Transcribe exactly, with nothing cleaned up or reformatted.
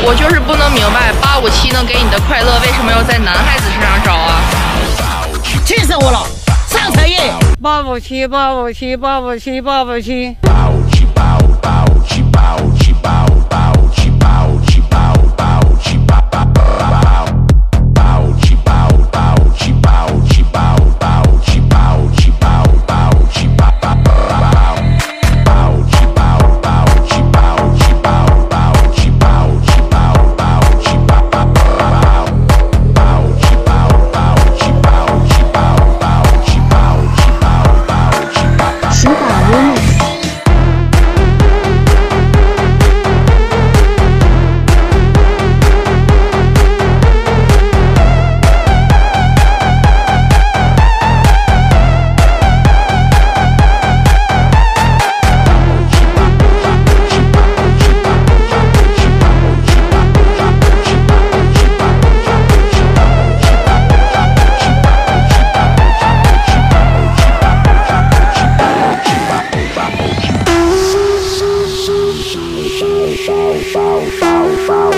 我就是不能明白，八五七能给你的快乐，为什么要在男孩子身上找啊？ 气死我了！上车业，八五七，八五七，八五七，八五七。 bow, bow, bow.